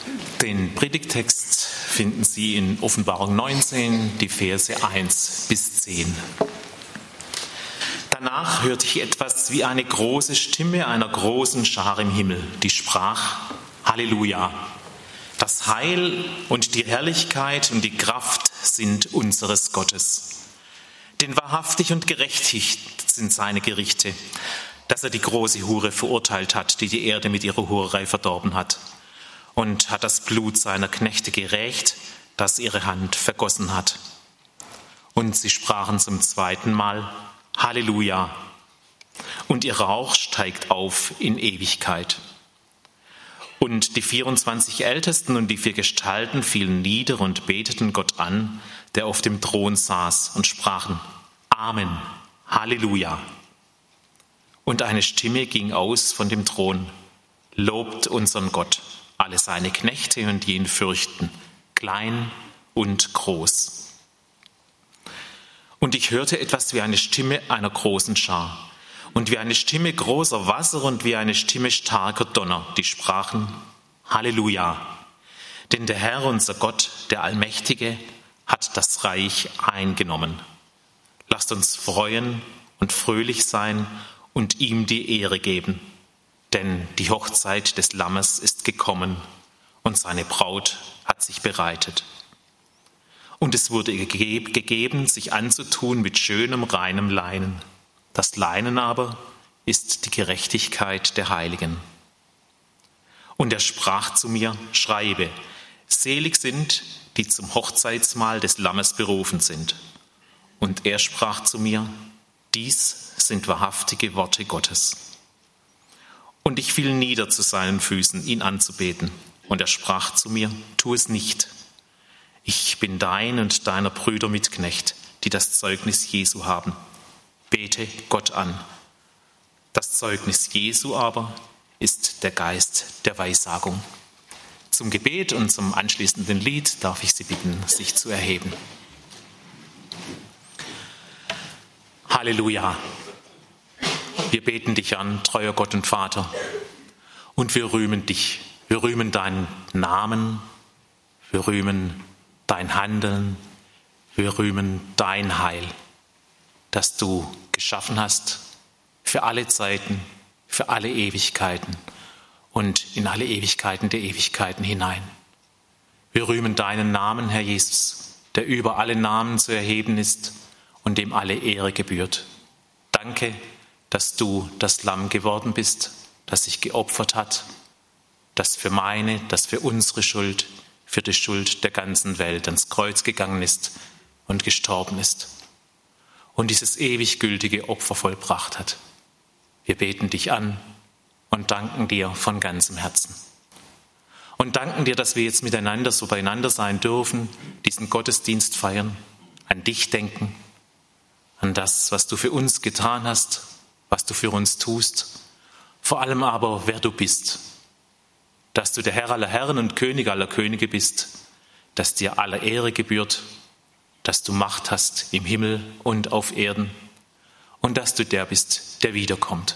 Den Predigttext finden Sie in Offenbarung 19, die Verse 1 bis 10. Danach hörte ich etwas wie eine große Stimme einer großen Schar im Himmel, die sprach: Halleluja! Das Heil und die Herrlichkeit und die Kraft sind unseres Gottes. Denn wahrhaftig und gerechtigt sind seine Gerichte, dass er die große Hure verurteilt hat, die die Erde mit ihrer Hurerei verdorben hat, und hat das Blut seiner Knechte gerächt, das ihre Hand vergossen hat. Und sie sprachen zum zweiten Mal: Halleluja! Und ihr Rauch steigt auf in Ewigkeit. Und die 24 Ältesten und die 4 Gestalten fielen nieder und beteten Gott an, der auf dem Thron saß, und sprachen: Amen, Halleluja! Und eine Stimme ging aus von dem Thron: Lobt unseren Gott, alle seine Knechte und die ihn fürchten, klein und groß. Und ich hörte etwas wie eine Stimme einer großen Schar und wie eine Stimme großer Wasser und wie eine Stimme starker Donner, die sprachen: Halleluja! Denn der Herr, unser Gott, der Allmächtige, hat das Reich eingenommen. Lasst uns freuen und fröhlich sein und ihm die Ehre geben. Denn die Hochzeit des Lammes ist gekommen und seine Braut hat sich bereitet. Und es wurde gegeben, sich anzutun mit schönem, reinem Leinen. Das Leinen aber ist die Gerechtigkeit der Heiligen. Und er sprach zu mir: Schreibe, selig sind, die zum Hochzeitsmahl des Lammes berufen sind. Und er sprach zu mir: Dies sind wahrhaftige Worte Gottes. Und ich fiel nieder zu seinen Füßen, ihn anzubeten. Und er sprach zu mir: Tu es nicht. Ich bin dein und deiner Brüder Mitknecht, die das Zeugnis Jesu haben. Bete Gott an. Das Zeugnis Jesu aber ist der Geist der Weissagung. Zum Gebet und zum anschließenden Lied darf ich Sie bitten, sich zu erheben. Halleluja! Wir beten dich an, treuer Gott und Vater, und wir rühmen dich. Wir rühmen deinen Namen, wir rühmen dein Handeln, wir rühmen dein Heil, das du geschaffen hast für alle Zeiten, für alle Ewigkeiten und in alle Ewigkeiten der Ewigkeiten hinein. Wir rühmen deinen Namen, Herr Jesus, der über alle Namen zu erheben ist und dem alle Ehre gebührt. Danke, dass du das Lamm geworden bist, das sich geopfert hat, das für meine, das für unsere Schuld, für die Schuld der ganzen Welt ans Kreuz gegangen ist und gestorben ist und dieses ewig gültige Opfer vollbracht hat. Wir beten dich an und danken dir von ganzem Herzen. Und danken dir, dass wir jetzt miteinander so beieinander sein dürfen, diesen Gottesdienst feiern, an dich denken, an das, was du für uns getan hast, was du für uns tust, vor allem aber, wer du bist, dass du der Herr aller Herren und König aller Könige bist, dass dir alle Ehre gebührt, dass du Macht hast im Himmel und auf Erden und dass du der bist, der wiederkommt,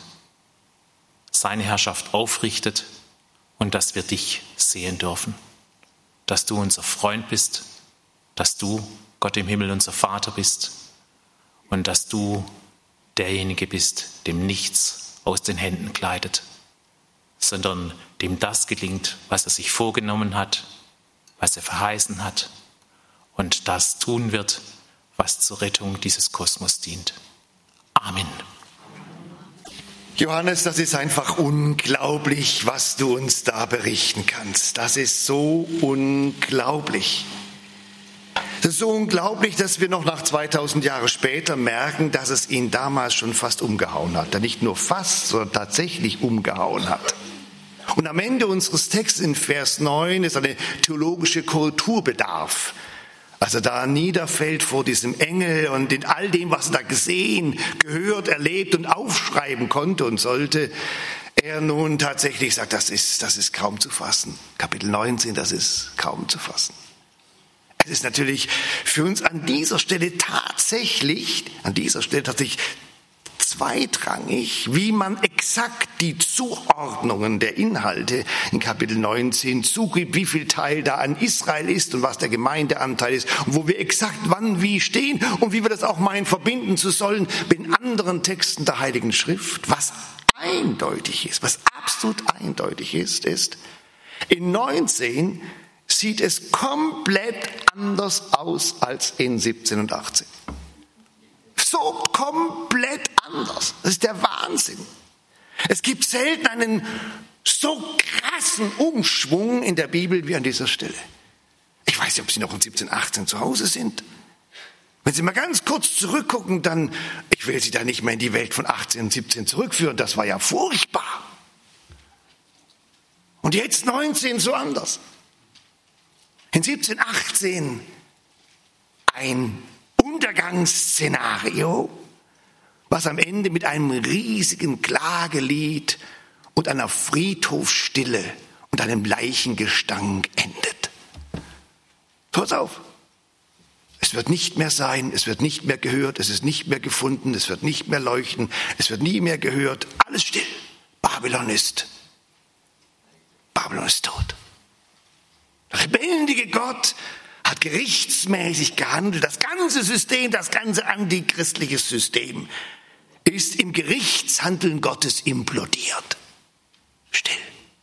seine Herrschaft aufrichtet und dass wir dich sehen dürfen, dass du unser Freund bist, dass du, Gott im Himmel, unser Vater bist und dass du derjenige bist, dem nichts aus den Händen gleitet, sondern dem das gelingt, was er sich vorgenommen hat, was er verheißen hat und das tun wird, was zur Rettung dieses Kosmos dient. Amen. Johannes, das ist einfach unglaublich, was du uns da berichten kannst. Das ist so unglaublich. Das ist so unglaublich, dass wir noch nach 2000 Jahre später merken, dass es ihn damals schon fast umgehauen hat. Nicht nur fast, sondern tatsächlich umgehauen hat. Und am Ende unseres Textes in Vers 9 ist eine theologische Korrekturbedarf. Als er da niederfällt vor diesem Engel und in all dem, was er da gesehen, gehört, erlebt und aufschreiben konnte und sollte, er nun tatsächlich sagt, das ist kaum zu fassen. Kapitel 19, das ist kaum zu fassen. Es ist natürlich für uns an dieser Stelle tatsächlich zweitrangig, wie man exakt die Zuordnungen der Inhalte in Kapitel 19 zugibt, wie viel Teil da an Israel ist und was der Gemeindeanteil ist und wo wir exakt wann wie stehen und wie wir das auch meinen verbinden zu sollen mit anderen Texten der Heiligen Schrift. Was eindeutig ist, was absolut eindeutig ist, in 19 sieht es komplett anders aus als in 17 und 18. So komplett anders. Das ist der Wahnsinn. Es gibt selten einen so krassen Umschwung in der Bibel wie an dieser Stelle. Ich weiß nicht, ob Sie noch in 17, 18 zu Hause sind. Wenn Sie mal ganz kurz zurückgucken, dann, ich will Sie da nicht mehr in die Welt von 18 und 17 zurückführen, das war ja furchtbar. Und jetzt 19 so anders. In 17, 18 ein Untergangsszenario, was am Ende mit einem riesigen Klagelied und einer Friedhofsstille und einem Leichengestank endet. Pass auf. Es wird nicht mehr sein, es wird nicht mehr gehört, es ist nicht mehr gefunden, es wird nicht mehr leuchten, es wird nie mehr gehört. Alles still. Babylon ist tot. Der lebendige Gott hat gerichtsmäßig gehandelt. Das ganze System, das ganze antichristliche System ist im Gerichtshandeln Gottes implodiert. Still.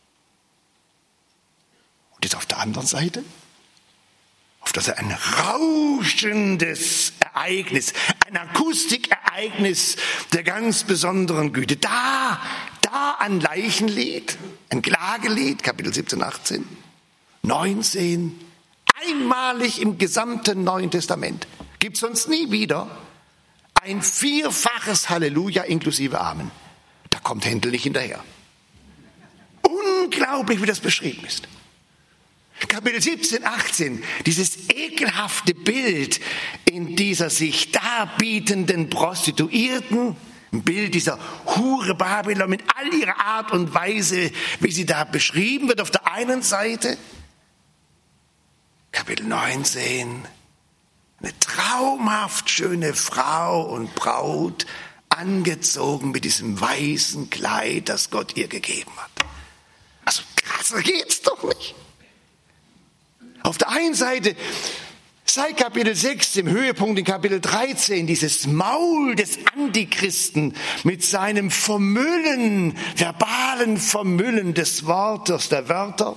Und jetzt auf der anderen Seite, auf das ein rauschendes Ereignis, ein Akustikereignis der ganz besonderen Güte. Da ein Leichenlied, ein Klagelied, Kapitel 17, 18, 19, einmalig im gesamten Neuen Testament. Gibt es sonst nie wieder ein vierfaches Halleluja inklusive Amen. Da kommt Händel nicht hinterher. Unglaublich, wie das beschrieben ist. Kapitel 17, 18, dieses ekelhafte Bild in dieser sich darbietenden Prostituierten, ein Bild dieser Hure Babylon mit all ihrer Art und Weise, wie sie da beschrieben wird auf der einen Seite. Kapitel 19, eine traumhaft schöne Frau und Braut, angezogen mit diesem weißen Kleid, das Gott ihr gegeben hat. Also krasser geht's doch nicht. Auf der einen Seite, seit Kapitel 6, im Höhepunkt in Kapitel 13, dieses Maul des Antichristen mit seinem Vermüllen, verbalen Vermüllen des Wortes, der Wörter.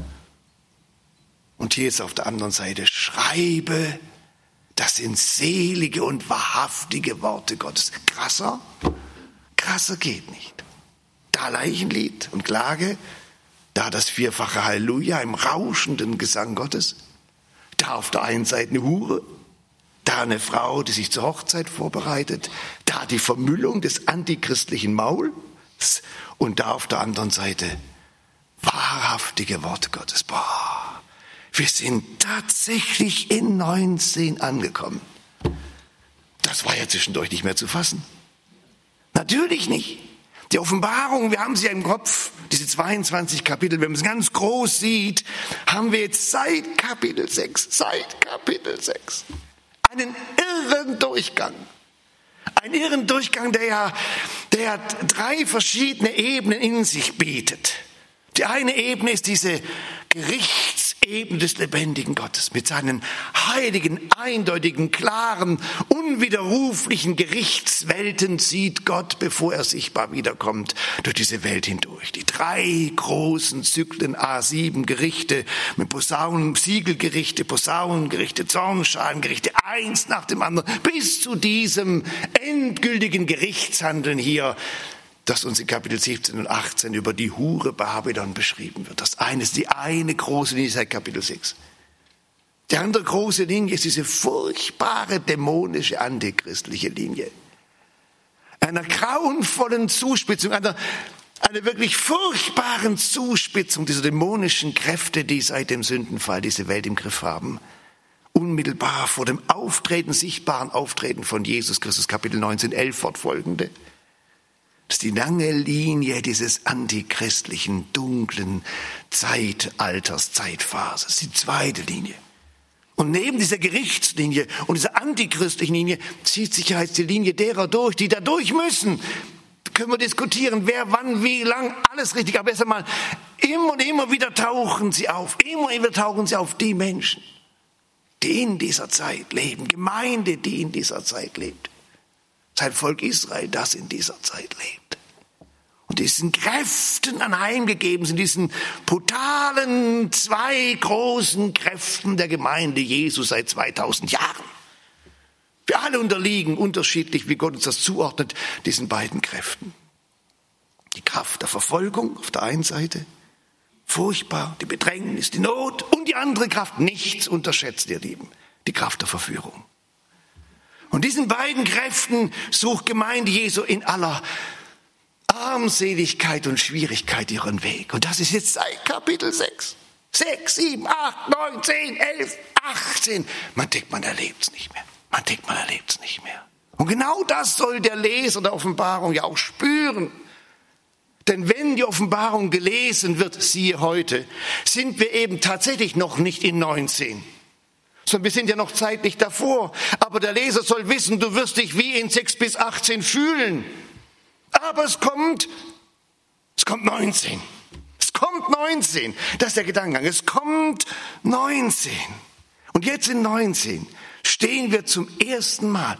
Und hier ist auf der anderen Seite, schreibe, das sind selige und wahrhaftige Worte Gottes. Krasser geht nicht. Da Leichenlied und Klage, da das vierfache Halleluja im rauschenden Gesang Gottes, da auf der einen Seite eine Hure, da eine Frau, die sich zur Hochzeit vorbereitet, da die Vermüllung des antichristlichen Mauls und da auf der anderen Seite wahrhaftige Worte Gottes. Boah, wir sind tatsächlich in 19 angekommen. Das war ja zwischendurch nicht mehr zu fassen. Natürlich nicht. Die Offenbarung, wir haben sie ja im Kopf, diese 22 Kapitel, wenn man es ganz groß sieht, haben wir jetzt seit Kapitel 6 einen irren Durchgang. Einen irren Durchgang, der drei verschiedene Ebenen in sich bietet. Die eine Ebene ist diese Gerichtsebene des lebendigen Gottes mit seinen heiligen, eindeutigen, klaren, unwiderruflichen Gerichtswelten zieht Gott, bevor er sichtbar wiederkommt, durch diese Welt hindurch. Die drei großen Zyklen A7 Gerichte mit Posaunen, Siegelgerichte, Posaunengerichte, Zornschalengerichte, eins nach dem anderen, bis zu diesem endgültigen Gerichtshandeln hier, das uns in Kapitel 17 und 18 über die Hure Babylon beschrieben wird. Das eine ist die eine große Linie seit Kapitel 6. Die andere große Linie ist diese furchtbare, dämonische, antichristliche Linie. Einer grauenvollen Zuspitzung, einer wirklich furchtbaren Zuspitzung dieser dämonischen Kräfte, die seit dem Sündenfall diese Welt im Griff haben. Unmittelbar vor dem sichtbaren Auftreten von Jesus Christus, Kapitel 19, 11 fortfolgende. Das ist die lange Linie dieses antichristlichen, dunklen Zeitalters, Zeitphases. Die zweite Linie. Und neben dieser Gerichtslinie und dieser antichristlichen Linie zieht sich ja jetzt die Linie derer durch, die da durch müssen. Da können wir diskutieren, wer, wann, wie, lang, alles richtig. Aber erst einmal, immer und immer wieder tauchen sie auf. Immer und immer wieder tauchen sie auf, die Menschen, die in dieser Zeit leben. Gemeinde, die in dieser Zeit lebt. Sein Volk Israel, das in dieser Zeit lebt. Und diesen Kräften anheimgegeben sind, diesen brutalen, zwei großen Kräften der Gemeinde Jesu seit 2000 Jahren. Wir alle unterliegen unterschiedlich, wie Gott uns das zuordnet, diesen beiden Kräften. Die Kraft der Verfolgung auf der einen Seite, furchtbar, die Bedrängnis, die Not, und die andere Kraft, nichts unterschätzt, ihr Lieben, die Kraft der Verführung. Und diesen beiden Kräften sucht Gemeinde Jesu in aller Armseligkeit und Schwierigkeit ihren Weg. Und das ist jetzt seit Kapitel 6. 6, 7, 8, 9, 10, 11, 18. Man denkt, man erlebt es nicht mehr. Man denkt, man erlebt es nicht mehr. Und genau das soll der Leser der Offenbarung ja auch spüren. Denn wenn die Offenbarung gelesen wird, siehe heute, sind wir eben tatsächlich noch nicht in 19. Sondern wir sind ja noch zeitlich davor. Aber der Leser soll wissen, du wirst dich wie in 6 bis 18 fühlen. Aber es kommt 19. Es kommt 19. Das ist der Gedankengang. Es kommt 19. Und jetzt in 19 stehen wir zum ersten Mal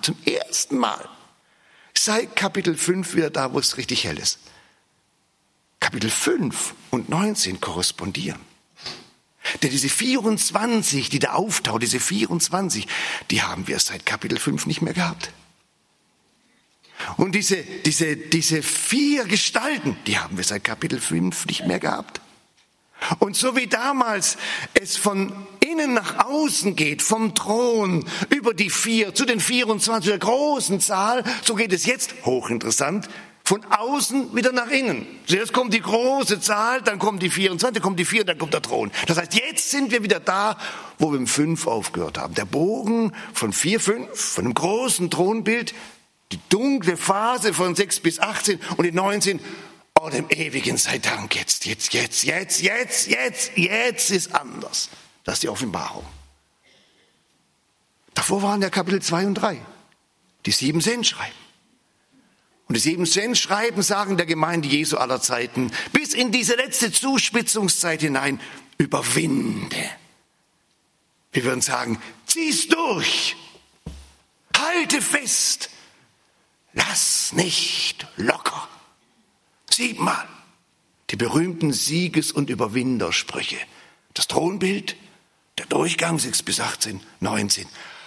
seit Kapitel 5 wieder da, wo es richtig hell ist. Kapitel 5 und 19 korrespondieren. Denn diese 24, die da auftauchen, diese 24, die haben wir seit Kapitel 5 nicht mehr gehabt. Und diese 4 Gestalten, die haben wir seit Kapitel 5 nicht mehr gehabt. Und so wie damals es von innen nach außen geht, vom Thron über die 4 zu den 24 der großen Zahl, so geht es jetzt, hochinteressant, von außen wieder nach innen. Zuerst kommt die große Zahl, dann kommen die 24, dann kommt die 4, dann kommt der Thron. Das heißt, jetzt sind wir wieder da, wo wir im 5 aufgehört haben. Der Bogen von 4, 5, von dem großen Thronbild, die dunkle Phase von 6 bis 18 und die 19, oh, dem Ewigen sei Dank, jetzt ist anders. Das ist die Offenbarung. Davor waren ja Kapitel 2 und 3, die 7 Sendschreiben. Und die 7 Sendschreiben sagen der Gemeinde Jesu aller Zeiten, bis in diese letzte Zuspitzungszeit hinein, überwinde. Wir würden sagen, zieh's durch, halte fest, lass nicht locker. 7-mal die berühmten Sieges- und Überwindersprüche. Das Thronbild, der Durchgang 6 bis 18, 19.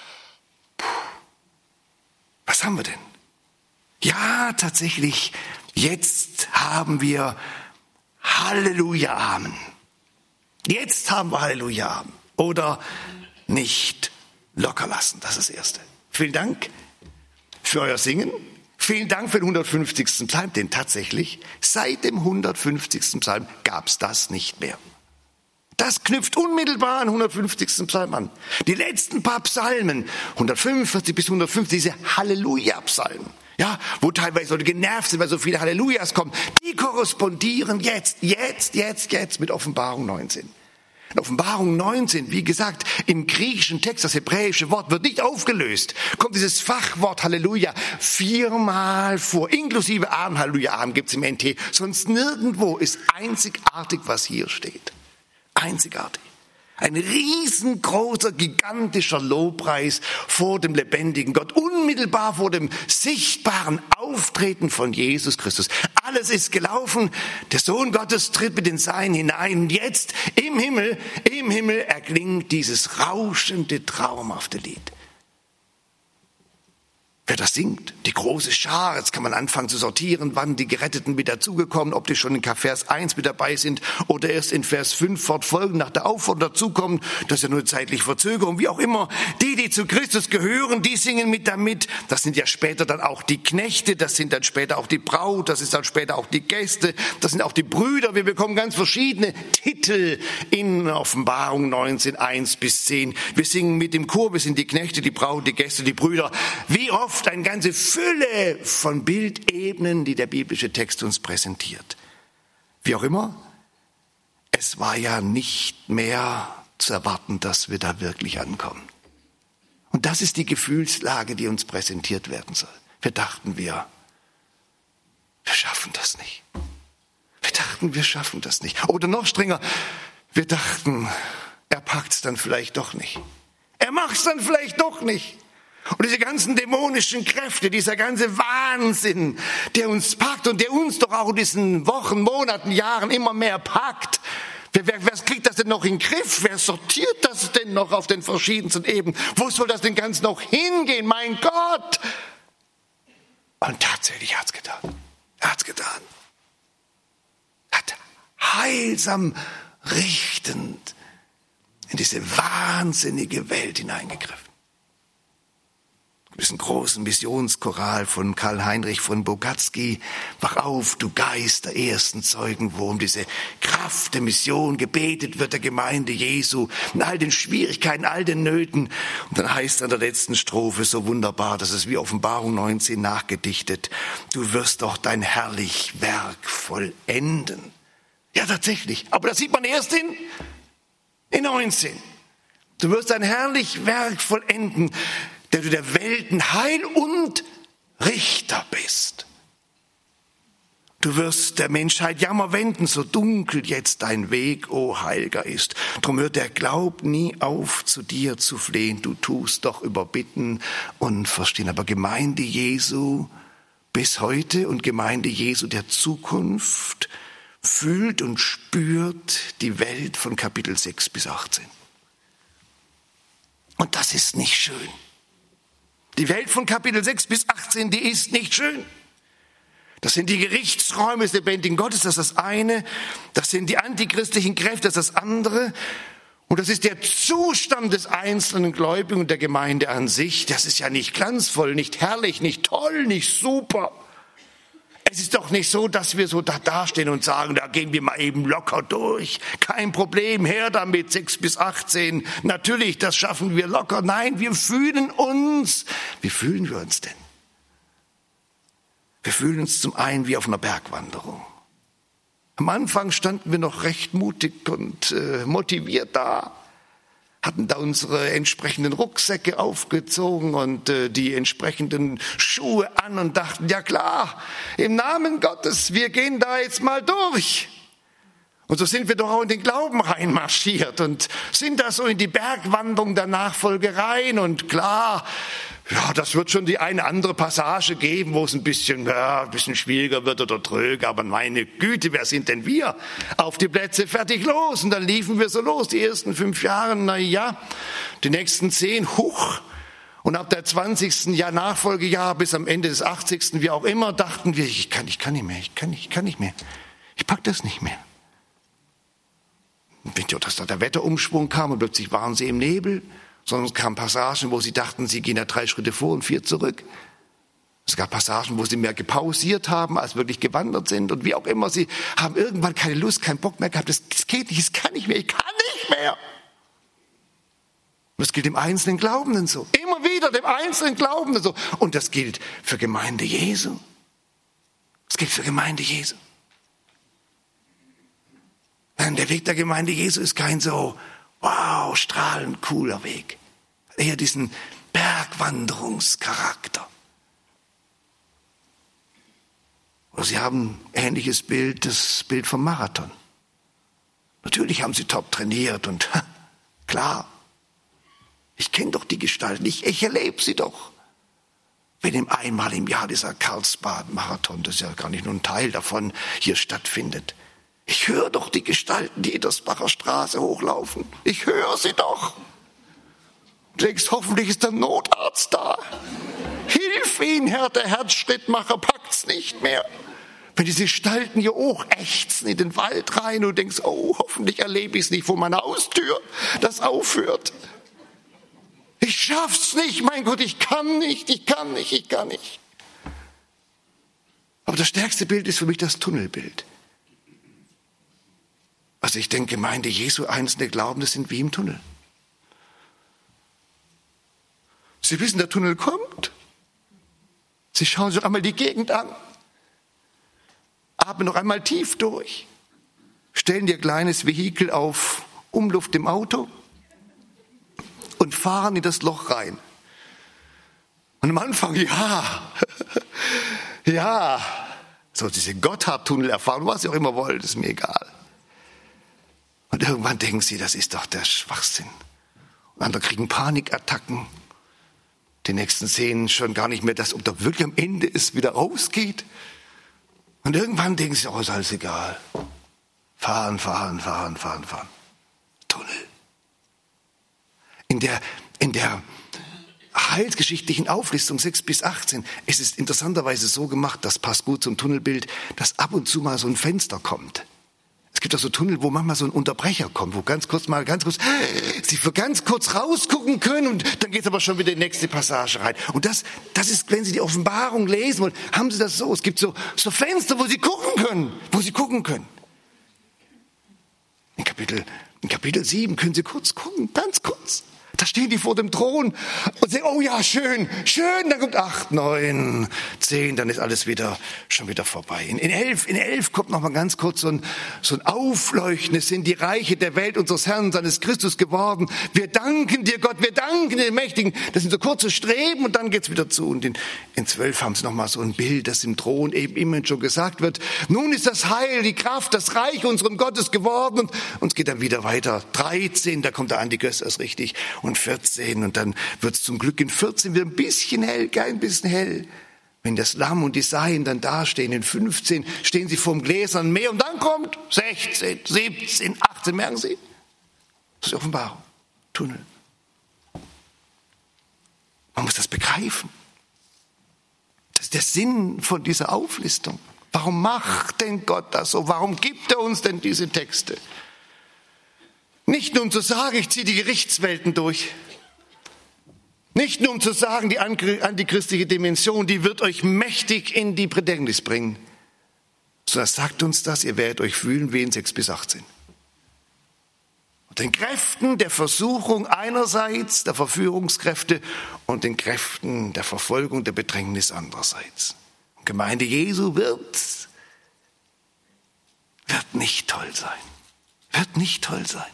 Was haben wir denn? Ja, tatsächlich, jetzt haben wir Halleluja, Amen. Jetzt haben wir Halleluja, Amen. Oder nicht locker lassen, das ist das Erste. Vielen Dank für euer Singen. Vielen Dank für den 150. Psalm, denn tatsächlich, seit dem 150. Psalm gab es das nicht mehr. Das knüpft unmittelbar an 150. Psalm an. Die letzten paar Psalmen, 145 bis 150, diese Halleluja-Psalmen, ja, wo teilweise Leute genervt sind, weil so viele Hallelujahs kommen, die korrespondieren jetzt mit Offenbarung 19. In Offenbarung 19, wie gesagt, im griechischen Text, das hebräische Wort wird nicht aufgelöst, kommt dieses Fachwort Halleluja 4-mal vor, inklusive Amen, Halleluja, Amen gibt es im NT, sonst nirgendwo, ist einzigartig, was hier steht. Einzigartig. Ein riesengroßer, gigantischer Lobpreis vor dem lebendigen Gott, unmittelbar vor dem sichtbaren Auftreten von Jesus Christus. Alles ist gelaufen, der Sohn Gottes tritt mit den Seinen hinein und jetzt im Himmel erklingt dieses rauschende, traumhafte Lied. Wer das singt, die große Schar, jetzt kann man anfangen zu sortieren, wann die Geretteten mit dazugekommen, ob die schon in Vers 1 mit dabei sind oder erst in Vers 5 fortfolgen, nach der Aufforderung dazukommen, das ist ja nur eine zeitliche Verzögerung, wie auch immer. Die zu Christus gehören, die singen mit damit, das sind ja später dann auch die Knechte, das sind dann später auch die Braut, das ist dann später auch die Gäste, das sind auch die Brüder, wir bekommen ganz verschiedene Titel in Offenbarung 19, 1 bis 10. Wir singen mit dem Chor, wir sind die Knechte, die Braut, die Gäste, die Brüder. Wie oft eine ganze Fülle von Bildebenen, die der biblische Text uns präsentiert. Wie auch immer, es war ja nicht mehr zu erwarten, dass wir da wirklich ankommen. Und das ist die Gefühlslage, die uns präsentiert werden soll. Wir dachten, wir schaffen das nicht. Wir dachten, wir schaffen das nicht. Oder noch strenger, wir dachten, er packt es dann vielleicht doch nicht. Er macht es dann vielleicht doch nicht. Und diese ganzen dämonischen Kräfte, dieser ganze Wahnsinn, der uns packt und der uns doch auch in diesen Wochen, Monaten, Jahren immer mehr packt. Wer kriegt das denn noch in den Griff? Wer sortiert das denn noch auf den verschiedensten Ebenen? Wo soll das denn ganz noch hingehen? Mein Gott! Und tatsächlich hat's getan. Er hat's getan. Hat heilsam richtend in diese wahnsinnige Welt hineingegriffen. Diesen großen Missionschoral von Karl-Heinrich von Bogatzky, wach auf, du Geist der ersten Zeugen, wo um diese Kraft der Mission gebetet wird, der Gemeinde Jesu, in all den Schwierigkeiten, all den Nöten. Und dann heißt es an der letzten Strophe so wunderbar, das ist wie Offenbarung 19 nachgedichtet, du wirst doch dein herrlich Werk vollenden. Ja, tatsächlich, aber das sieht man erst in 19. Du wirst dein herrlich Werk vollenden, der du der Welten Heil und Richter bist. Du wirst der Menschheit Jammer wenden, so dunkel jetzt dein Weg, o Heiliger, ist. Drum hört der Glaub nie auf, zu dir zu flehen. Du tust doch überbitten und verstehen. Aber Gemeinde Jesu bis heute und Gemeinde Jesu der Zukunft fühlt und spürt die Welt von Kapitel 6 bis 18. Und das ist nicht schön. Die Welt von Kapitel 6 bis 18, die ist nicht schön. Das sind die Gerichtsräume des lebendigen Gottes, das ist das eine. Das sind die antichristlichen Kräfte, das ist das andere. Und das ist der Zustand des einzelnen Gläubigen und der Gemeinde an sich. Das ist ja nicht glanzvoll, nicht herrlich, nicht toll, nicht super. Es ist doch nicht so, dass wir so da dastehen und sagen, da gehen wir mal eben locker durch. Kein Problem, her damit, 6 bis 18. Natürlich, das schaffen wir locker. Nein, wir fühlen uns. Wie fühlen wir uns denn? Wir fühlen uns zum einen wie auf einer Bergwanderung. Am Anfang standen wir noch recht mutig und motiviert da. Hatten da unsere entsprechenden Rucksäcke aufgezogen und die entsprechenden Schuhe an und dachten, ja klar, im Namen Gottes, wir gehen da jetzt mal durch. Und so sind wir doch auch in den Glauben reinmarschiert und sind da so in die Bergwanderung der Nachfolge rein. Und klar, ja, das wird schon die eine andere Passage geben, wo es ein bisschen schwieriger wird oder tröger. Aber meine Güte, wer sind denn wir? Auf die Plätze, fertig, los. Und dann liefen wir so los, die ersten 5 Jahre, die nächsten 10, huch. Und ab der 20. Nachfolgejahr bis am Ende des 80., wie auch immer, dachten wir, ich kann nicht mehr. Ich pack das nicht mehr. Und nicht, dass da der Wetterumschwung kam und plötzlich waren sie im Nebel, sondern es kamen Passagen, wo sie dachten, sie gehen ja 3 Schritte vor und 4 zurück. Es gab Passagen, wo sie mehr gepausiert haben, als wirklich gewandert sind. Und wie auch immer, sie haben irgendwann keine Lust, keinen Bock mehr gehabt. Das geht nicht, das kann nicht mehr, ich kann nicht mehr. Und das gilt dem einzelnen Glaubenden so. Immer wieder dem einzelnen Glaubenden so. Und das gilt für Gemeinde Jesu. Das gilt für Gemeinde Jesu. Denn der Weg der Gemeinde Jesu ist kein so, wow, strahlend cooler Weg. Eher diesen Bergwanderungscharakter. Oder sie haben ein ähnliches Bild, das Bild vom Marathon. Natürlich haben sie top trainiert und klar, ich kenne doch die Gestalten, ich erlebe sie doch. Wenn einmal im Jahr dieser Karlsbad-Marathon, das ist ja gar nicht nur ein Teil davon, hier stattfindet. Ich höre doch die Gestalten, die Edersbacher Straße hochlaufen. Ich höre sie doch. Du denkst, hoffentlich ist der Notarzt da. Hilf ihn, Herr, der Herzschrittmacher packt's nicht mehr. Wenn diese Gestalten hier hoch ächzen in den Wald rein und du denkst, oh, hoffentlich erlebe ich es nicht vor meiner Haustür, das aufhört. Ich schaff's nicht, mein Gott, ich kann nicht. Aber das stärkste Bild ist für mich das Tunnelbild. Also ich denke, Gemeinde Jesu, einzelne Glaubende sind wie im Tunnel. Sie wissen, der Tunnel kommt. Sie schauen sich einmal die Gegend an. Atmen noch einmal tief durch. Stellen ihr kleines Vehikel auf Umluft im Auto. fahren in das Loch rein. Und am Anfang, ja, so diese Gotthardtunnel-Erfahrung, was ihr auch immer wollt, ist mir egal. Und irgendwann denken sie, das ist doch der Schwachsinn. Und andere kriegen Panikattacken. Die nächsten sehen schon gar nicht mehr, dass, ob da wirklich am Ende es wieder rausgeht. Und irgendwann denken sie, ist alles egal. Fahren. Tunnel. In der heilsgeschichtlichen Auflistung 6 bis 18 ist es interessanterweise so gemacht, das passt gut zum Tunnelbild, dass ab und zu mal so ein Fenster kommt. Es gibt auch so Tunnel, wo manchmal so ein Unterbrecher kommt, wo sie für ganz kurz rausgucken können und dann geht es aber schon wieder in die nächste Passage rein. Und das ist, wenn Sie die Offenbarung lesen wollen, haben Sie das so. Es gibt so Fenster, wo Sie gucken können. In Kapitel 7 können Sie kurz gucken, ganz kurz. Da stehen die vor dem Thron und sagen, oh ja, schön, dann kommt 8, 9, 10, dann ist alles schon wieder vorbei. In 11 kommt noch mal ganz kurz so ein Aufleuchten. Es sind die Reiche der Welt unseres Herrn, seines Christus geworden. Wir danken dir, Gott, wir danken dir, Mächtigen. Das sind so kurze Streben und dann geht's wieder zu. Und in 12 haben sie noch mal so ein Bild, das im Thron eben immer schon gesagt wird. Nun ist das Heil, die Kraft, das Reich unserem Gottes geworden. Und es geht dann wieder weiter. 13, da kommt der Antichrist erst richtig. Und 14 und dann wird es zum Glück in 14 wieder ein bisschen hell. Wenn das Lamm und die Seien dann dastehen, in 15 stehen sie vorm gläsernen Meer und dann kommt 16, 17, 18, merken Sie? Das ist Offenbarung, Tunnel. Man muss das begreifen. Das ist der Sinn von dieser Auflistung. Warum macht denn Gott das so? Warum gibt er uns denn diese Texte? Nicht nur um zu sagen, ich ziehe die Gerichtswelten durch. Nicht nur um zu sagen, die antichristliche Dimension, die wird euch mächtig in die Bedrängnis bringen. Sondern sagt uns das, ihr werdet euch fühlen wie in 6 bis 18. Und den Kräften der Versuchung einerseits, der Verführungskräfte und den Kräften der Verfolgung, der Bedrängnis andererseits. Und Gemeinde Jesu wird nicht toll sein. Wird nicht toll sein.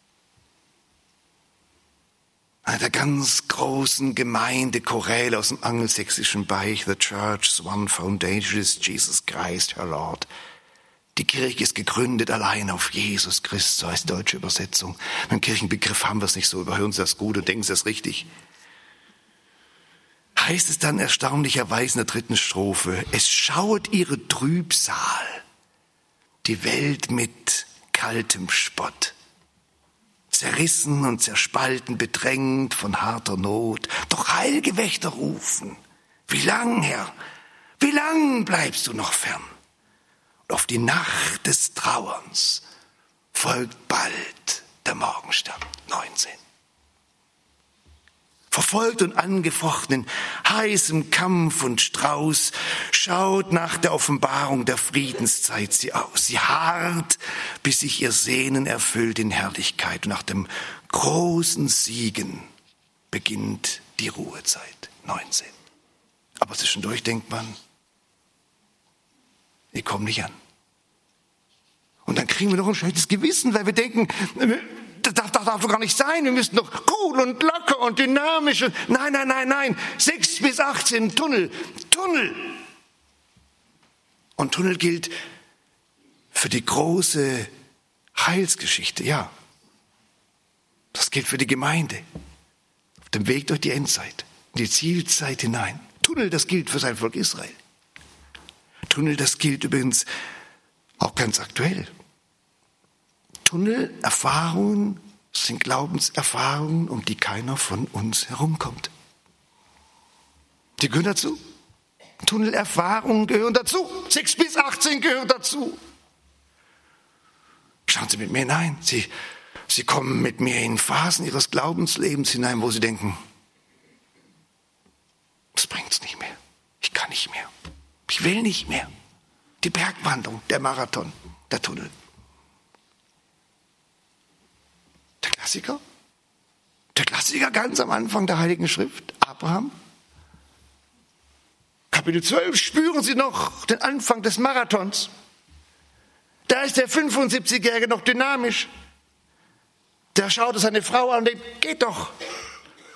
Eine der ganz großen Gemeindechoräle aus dem angelsächsischen Bereich, The Church's One Foundation is Jesus Christ, her Lord. Die Kirche ist gegründet allein auf Jesus Christus, so heißt die deutsche Übersetzung. Beim Kirchenbegriff haben wir es nicht so, überhören Sie das gut und denken Sie das richtig. Heißt es dann erstaunlicherweise in der 3. Strophe, es schauet ihre Trübsal, die Welt mit kaltem Spott. Zerrissen und zerspalten, bedrängt von harter Not. Doch Heilgewächter rufen, wie lang, Herr, wie lang bleibst du noch fern? Und auf die Nacht des Trauerns folgt bald der Morgenstern. 19. Verfolgt und angefochten in heißem Kampf und Strauß, schaut nach der Offenbarung der Friedenszeit sie aus. Sie harrt, bis sich ihr Sehnen erfüllt in Herrlichkeit. Und nach dem großen Siegen beginnt die Ruhezeit. 19. Aber zwischendurch denkt man, die kommen nicht an. Und dann kriegen wir noch ein schlechtes Gewissen, weil wir denken, das darf doch gar nicht sein. Wir müssen doch cool und locker und dynamisch. Nein. 6 bis 18, Tunnel. Und Tunnel gilt für die große Heilsgeschichte, ja. Das gilt für die Gemeinde. Auf dem Weg durch die Endzeit, in die Zielzeit hinein. Tunnel, das gilt für sein Volk Israel. Tunnel, das gilt übrigens auch ganz aktuell. Tunnelerfahrungen sind Glaubenserfahrungen, um die keiner von uns herumkommt. Die gehören dazu. Tunnelerfahrungen gehören dazu. 6 bis 18 gehören dazu. Schauen Sie mit mir hinein. Sie kommen mit mir in Phasen Ihres Glaubenslebens hinein, wo Sie denken, das bringt's nicht mehr. Ich kann nicht mehr. Ich will nicht mehr. Die Bergwanderung, der Marathon, der Tunnel. Der Klassiker ganz am Anfang der Heiligen Schrift, Abraham. Kapitel 12, spüren Sie noch den Anfang des Marathons. Da ist der 75-Jährige noch dynamisch. Der schaute seine Frau an und denkt, geht doch.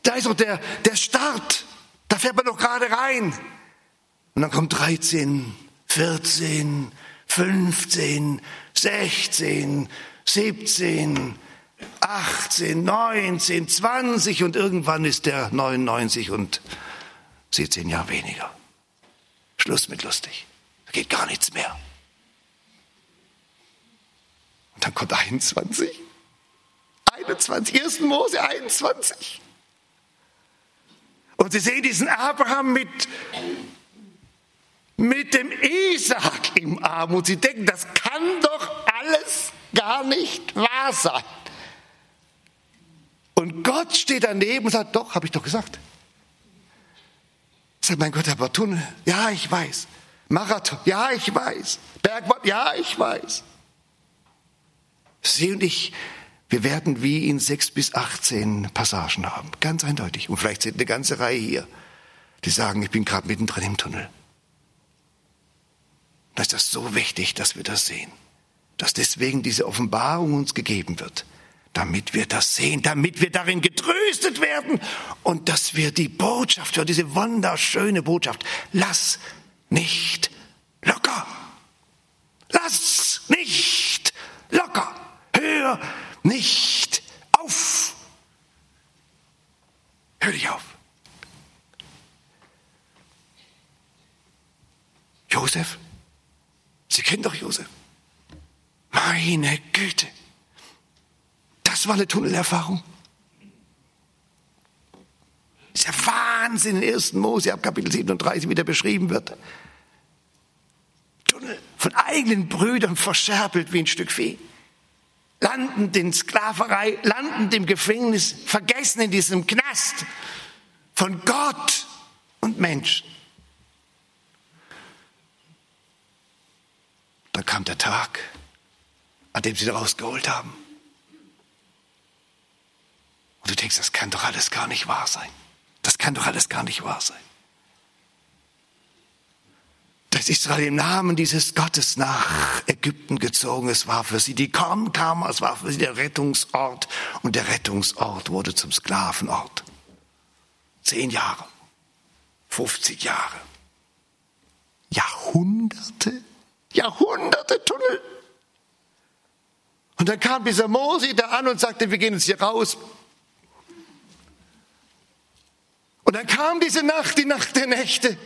Da ist doch der Start. Da fährt man doch gerade rein. Und dann kommt 13, 14, 15, 16, 17, 18, 19, 20 und irgendwann ist der 99 und sie 10 Jahre weniger. Schluss mit lustig. Da geht gar nichts mehr. Und dann kommt 21. 1. Mose 21. Und Sie sehen diesen Abraham mit dem Isaak im Arm und Sie denken, das kann doch alles gar nicht wahr sein. Und Gott steht daneben und sagt, doch, habe ich doch gesagt. Sagt, mein Gott, aber Tunnel, ja, ich weiß. Marathon, ja, ich weiß. Bergwand, ja, ich weiß. Sie und ich, wir werden wie in 6 bis 18 Passagen haben, ganz eindeutig. Und vielleicht sind eine ganze Reihe hier, die sagen, ich bin gerade mittendrin im Tunnel. Da ist das so wichtig, dass wir das sehen. Dass deswegen diese Offenbarung uns gegeben wird. Damit wir das sehen, damit wir darin getröstet werden und dass wir die Botschaft, diese wunderschöne Botschaft, lass nicht locker. Lass nicht locker. Hör nicht auf. Hör nicht auf. Josef, Sie kennen doch Josef. Meine Güte. Das war eine Tunnelerfahrung. Das ist ja Wahnsinn, in 1. Mose, ab Kapitel 37, wie der beschrieben wird. Tunnel von eigenen Brüdern verscherbelt wie ein Stück Vieh. Landend in Sklaverei, landend im Gefängnis, vergessen in diesem Knast von Gott und Menschen. Dann kam der Tag, an dem sie ihn rausgeholt haben. Und du denkst, das kann doch alles gar nicht wahr sein. Das kann doch alles gar nicht wahr sein. Dass Israel im Namen dieses Gottes nach Ägypten gezogen, es war für sie die Kornkammer, es war für sie der Rettungsort und der Rettungsort wurde zum Sklavenort. 10 Jahre, 50 Jahre, Jahrhunderte Tunnel. Und dann kam dieser Mose da an und sagte, wir gehen jetzt hier raus. Und dann kam diese Nacht, die Nacht der Nächte,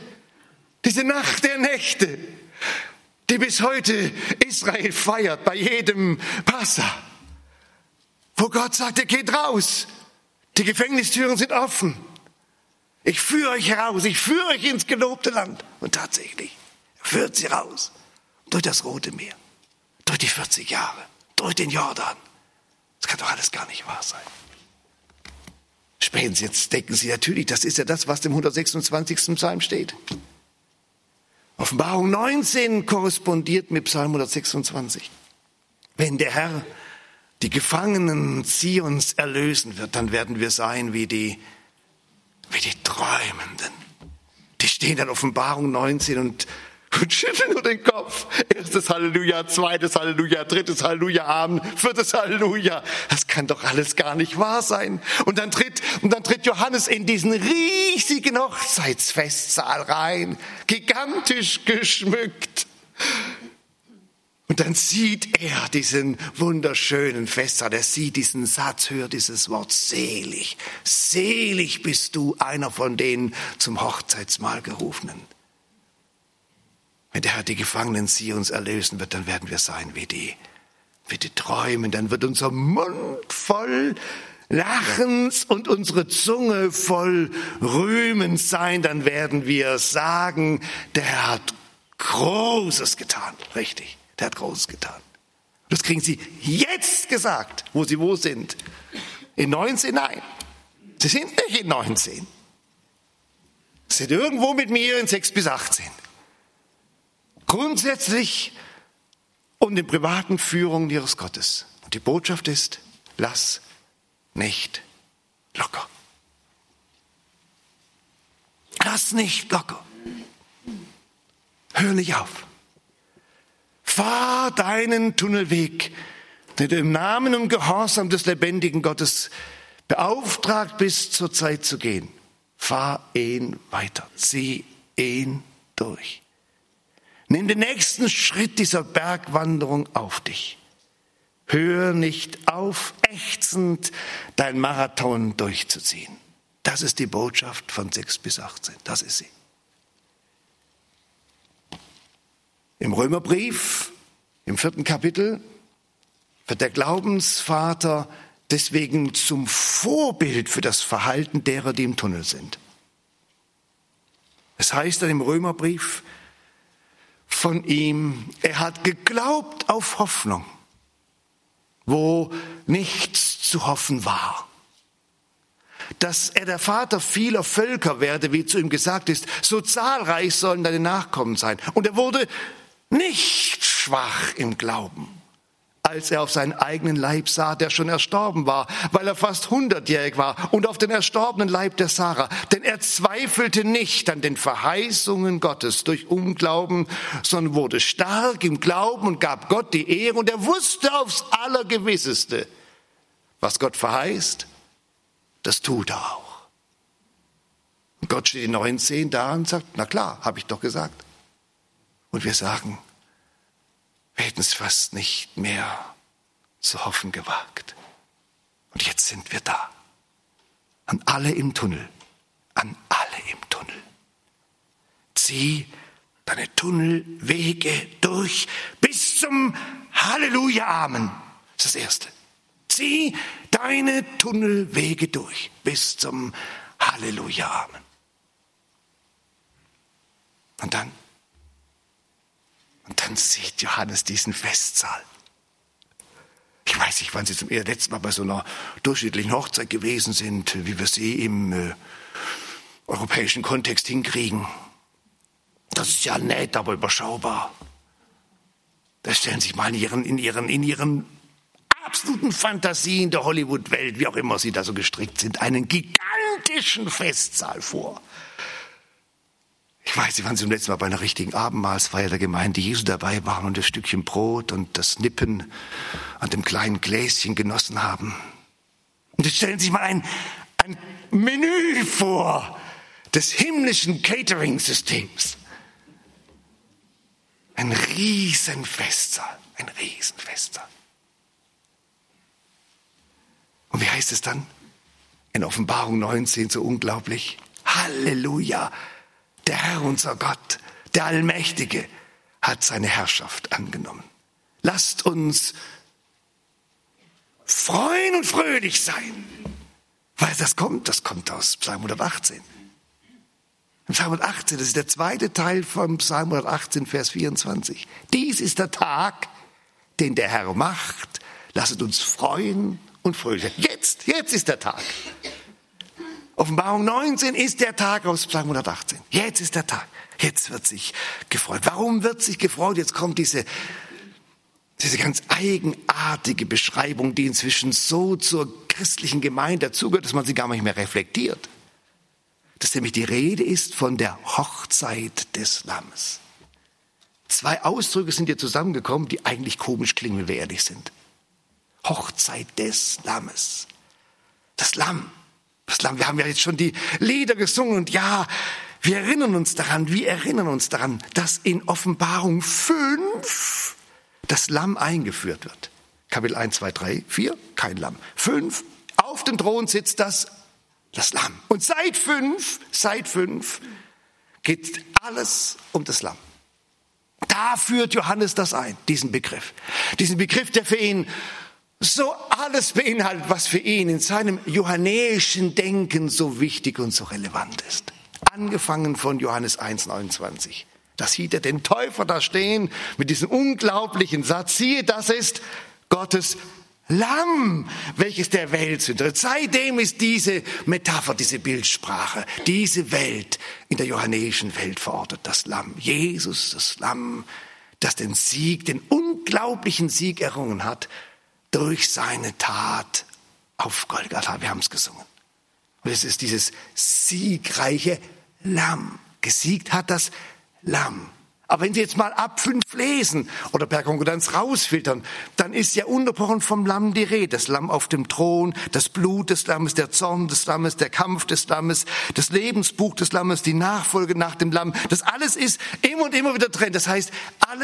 die bis heute Israel feiert, bei jedem Passa, wo Gott sagte, geht raus, die Gefängnistüren sind offen, ich führe euch heraus, ich führe euch ins gelobte Land. Und tatsächlich, er führt sie raus, durch das Rote Meer, durch die 40 Jahre, durch den Jordan. Das kann doch alles gar nicht wahr sein. Spätestens jetzt denken Sie natürlich, das ist ja das, was im 126. Psalm steht. Offenbarung 19 korrespondiert mit Psalm 126. Wenn der Herr die Gefangenen Zions erlösen wird, dann werden wir sein wie die Träumenden. Die stehen dann Offenbarung 19 und schütteln nur den Kopf. 1. Halleluja, 2. Halleluja, 3. Halleluja, Amen, 4. Halleluja. Das kann doch alles gar nicht wahr sein. Und dann tritt Johannes in diesen riesigen Hochzeitsfestsaal rein, gigantisch geschmückt. Und dann sieht er diesen wunderschönen Festsaal, er sieht diesen Satz, hört dieses Wort, selig. Selig bist du, einer von den zum Hochzeitsmahl gerufenen. Wenn der Herr die Gefangenen Zions erlösen wird, dann werden wir sein wie die Träumen. Dann wird unser Mund voll Lachens und unsere Zunge voll Rühmens sein. Dann werden wir sagen, der Herr hat Großes getan. Richtig, der hat Großes getan. Das kriegen Sie jetzt gesagt, wo Sie wo sind. In 19? Nein, Sie sind nicht in 19. Sie sind irgendwo mit mir in 6 bis 18. Grundsätzlich und in privaten Führungen ihres Gottes. Und die Botschaft ist, lass nicht locker. Lass nicht locker. Hör nicht auf. Fahr deinen Tunnelweg, den du im Namen und Gehorsam des lebendigen Gottes beauftragt bist, zur Zeit zu gehen. Fahr ihn weiter, zieh ihn durch. Nimm den nächsten Schritt dieser Bergwanderung auf dich. Hör nicht auf, ächzend dein Marathon durchzuziehen. Das ist die Botschaft von 6 bis 18. Das ist sie. Im Römerbrief, im 4. Kapitel, wird der Glaubensvater deswegen zum Vorbild für das Verhalten derer, die im Tunnel sind. Es heißt dann im Römerbrief von ihm, er hat geglaubt auf Hoffnung, wo nichts zu hoffen war. Dass er der Vater vieler Völker werde, wie zu ihm gesagt ist, so zahlreich sollen deine Nachkommen sein. Und er wurde nicht schwach im Glauben, als er auf seinen eigenen Leib sah, der schon erstorben war, weil er fast 100-jährig war, und auf den erstorbenen Leib der Sarah. Denn er zweifelte nicht an den Verheißungen Gottes durch Unglauben, sondern wurde stark im Glauben und gab Gott die Ehre. Und er wusste aufs Allergewisseste, was Gott verheißt, das tut er auch. Und Gott steht in 19 da und sagt, na klar, habe ich doch gesagt. Und wir sagen, wir hätten es fast nicht mehr zu hoffen gewagt. Und jetzt sind wir da. An alle im Tunnel. An alle im Tunnel. Zieh deine Tunnelwege durch bis zum Halleluja, Amen. Das ist das Erste. Zieh deine Tunnelwege durch bis zum Halleluja, Amen. Und dann sieht Johannes diesen Festsaal. Ich weiß nicht, wann Sie zum letzten Mal bei so einer durchschnittlichen Hochzeit gewesen sind, wie wir sie im europäischen Kontext hinkriegen. Das ist ja nett, aber überschaubar. Da stellen Sie sich mal in ihren absoluten Fantasien der Hollywood-Welt, wie auch immer Sie da so gestrickt sind, einen gigantischen Festsaal vor. Ich weiß nicht, wann Sie zum letzten Mal bei einer richtigen Abendmahlsfeier der Gemeinde Jesu dabei waren und das Stückchen Brot und das Nippen an dem kleinen Gläschen genossen haben. Und jetzt stellen Sie sich mal ein Menü vor des himmlischen Catering-Systems. Ein Riesenfestsaal, ein Riesenfestsaal. Und wie heißt es dann? In Offenbarung 19 so unglaublich. Halleluja! Der Herr, unser Gott, der Allmächtige, hat seine Herrschaft angenommen. Lasst uns freuen und fröhlich sein. Weil das kommt aus Psalm 118. Im Psalm 118, das ist der zweite Teil vom Psalm 118, Vers 24. Dies ist der Tag, den der Herr macht. Lasset uns freuen und fröhlich sein. Jetzt ist der Tag. Offenbarung 19 ist der Tag aus Psalm 118. Jetzt ist der Tag. Jetzt wird sich gefreut. Warum wird sich gefreut? Jetzt kommt diese ganz eigenartige Beschreibung, die inzwischen so zur christlichen Gemeinde dazugehört, dass man sie gar nicht mehr reflektiert. Dass nämlich die Rede ist von der Hochzeit des Lammes. 2 Ausdrücke sind hier zusammengekommen, die eigentlich komisch klingen, wenn wir ehrlich sind. Hochzeit des Lammes. Das Lamm. Wir haben ja jetzt schon die Lieder gesungen und ja, wir erinnern uns daran, dass in Offenbarung 5 das Lamm eingeführt wird. Kapitel 1, 2, 3, 4, kein Lamm. 5, auf dem Thron sitzt das Lamm. Und seit 5 geht alles um das Lamm. Da führt Johannes das ein, diesen Begriff, der für ihn so alles beinhaltet, was für ihn in seinem johannäischen Denken so wichtig und so relevant ist. Angefangen von Johannes 1,29. Da sieht er den Täufer da stehen mit diesem unglaublichen Satz. Siehe, das ist Gottes Lamm, welches der Welt sündert. Seitdem ist diese Metapher, diese Bildsprache, diese Welt in der johannäischen Welt verortet. Das Lamm, Jesus, das Lamm, das den unglaublichen Sieg errungen hat, durch seine Tat auf Golgatha. Wir haben es gesungen. Und es ist dieses siegreiche Lamm. Gesiegt hat das Lamm. Aber wenn Sie jetzt mal ab 5 lesen oder per Konkordanz rausfiltern, dann ist ja unterbrochen vom Lamm die Rede. Das Lamm auf dem Thron, das Blut des Lammes, der Zorn des Lammes, der Kampf des Lammes, das Lebensbuch des Lammes, die Nachfolge nach dem Lamm. Das alles ist immer und immer wieder drin. Das heißt,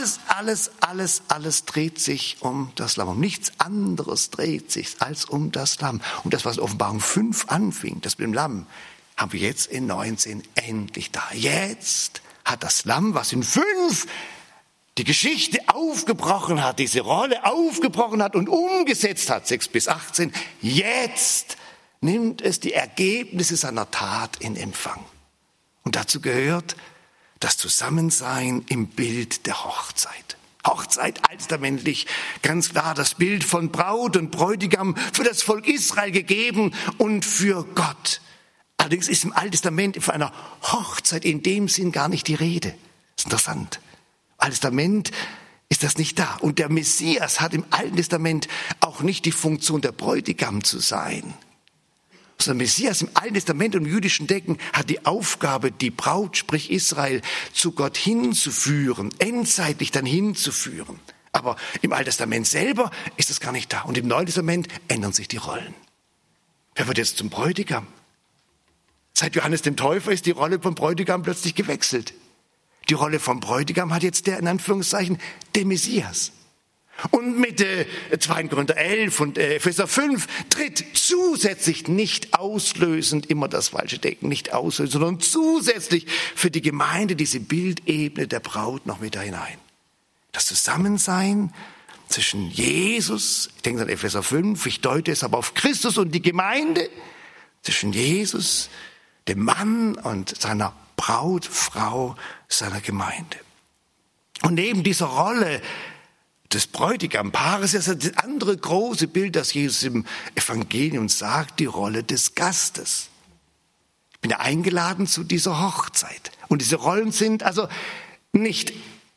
alles dreht sich um das Lamm. Um nichts anderes dreht sich als um das Lamm. Und das, was in Offenbarung 5 anfing, das mit dem Lamm, haben wir jetzt in 19 endlich da. Jetzt hat das Lamm, was in 5 die Geschichte aufgebrochen hat, diese Rolle aufgebrochen hat und umgesetzt hat, 6 bis 18, jetzt nimmt es die Ergebnisse seiner Tat in Empfang. Und dazu gehört das Zusammensein im Bild der Hochzeit. Hochzeit, alttestamentlich, ganz klar das Bild von Braut und Bräutigam für das Volk Israel gegeben und für Gott. Allerdings ist im Alten Testament von einer Hochzeit in dem Sinn gar nicht die Rede. Das ist interessant. Im Alten Testament ist das nicht da. Und der Messias hat im Alten Testament auch nicht die Funktion, der Bräutigam zu sein. Sondern Messias im Alten Testament und im jüdischen Denken hat die Aufgabe, die Braut, sprich Israel, zu Gott hinzuführen, endzeitlich dann hinzuführen. Aber im Alten Testament selber ist das gar nicht da. Und im Neuen Testament ändern sich die Rollen. Wer wird jetzt zum Bräutigam? Seit Johannes dem Täufer ist die Rolle vom Bräutigam plötzlich gewechselt. Die Rolle vom Bräutigam hat jetzt der, in Anführungszeichen, der Messias. Und mit 2. Korinther 11 und Epheser 5 tritt zusätzlich, nicht auslösend, immer das falsche Denken, nicht auslösend, sondern zusätzlich für die Gemeinde diese Bildebene der Braut noch mit da hinein. Das Zusammensein zwischen Jesus, ich denke an Epheser 5, ich deute es aber auf Christus und die Gemeinde, zwischen Jesus, dem Mann und seiner Braut, Frau, seiner Gemeinde. Und neben dieser Rolle des Bräutigampaares ist das andere große Bild, das Jesus im Evangelium sagt, die Rolle des Gastes. Ich bin ja eingeladen zu dieser Hochzeit. Und diese Rollen sind also nicht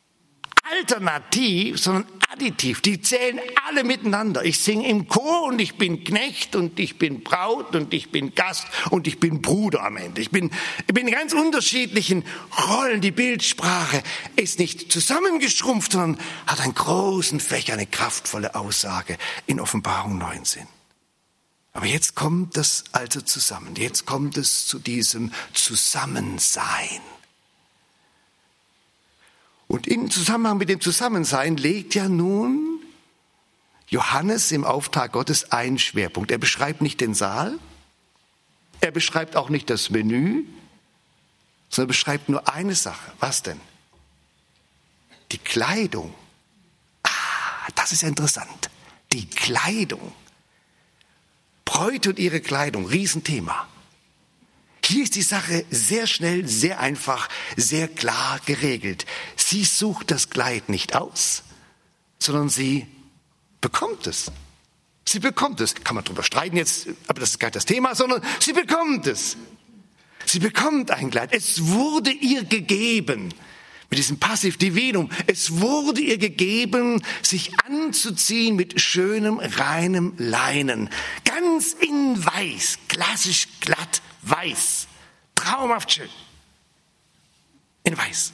alternativ, sondern additiv. Die zählen alle miteinander. Ich singe im Chor und ich bin Knecht und ich bin Braut und ich bin Gast und ich bin Bruder am Ende. Ich bin in ganz unterschiedlichen Rollen. Die Bildsprache ist nicht zusammengeschrumpft, sondern hat einen großen Fächer, eine kraftvolle Aussage in Offenbarung 19. Aber jetzt kommt das also zusammen. Jetzt kommt es zu diesem Zusammensein. Und im Zusammenhang mit dem Zusammensein legt ja nun Johannes im Auftrag Gottes einen Schwerpunkt. Er beschreibt nicht den Saal, er beschreibt auch nicht das Menü, sondern beschreibt nur eine Sache. Was denn? Die Kleidung. Das ist ja interessant. Die Kleidung. Bräute und ihre Kleidung, Riesenthema. Hier ist die Sache sehr schnell, sehr einfach, sehr klar geregelt. Sie sucht das Kleid nicht aus, sondern sie bekommt es. Sie bekommt es. Kann man drüber streiten jetzt, aber das ist gar nicht das Thema, sondern sie bekommt es. Sie bekommt ein Kleid. Es wurde ihr gegeben. Mit diesem Passivdivinum. Es wurde ihr gegeben, sich anzuziehen mit schönem, reinem Leinen. Ganz in weiß, klassisch glatt weiß. Traumhaft schön. In weiß.